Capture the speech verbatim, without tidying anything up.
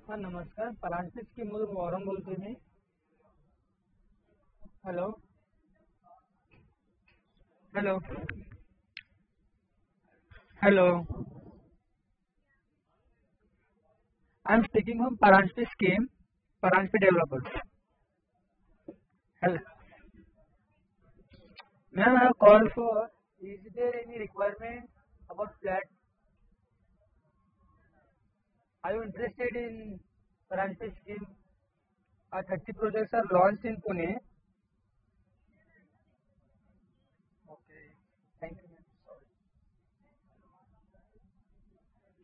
हां, नमस्कार. परांजपे स्कीममधून वॉरम बोलतोय मी. Hello. Hello. Hello. I am speaking from Paranjpe scheme, Paranjpe developers. Hello. Ma'am, I have called for, is there any requirement about flat? Are you interested in Paranjpe scheme? Our thirty projects are launched in Pune.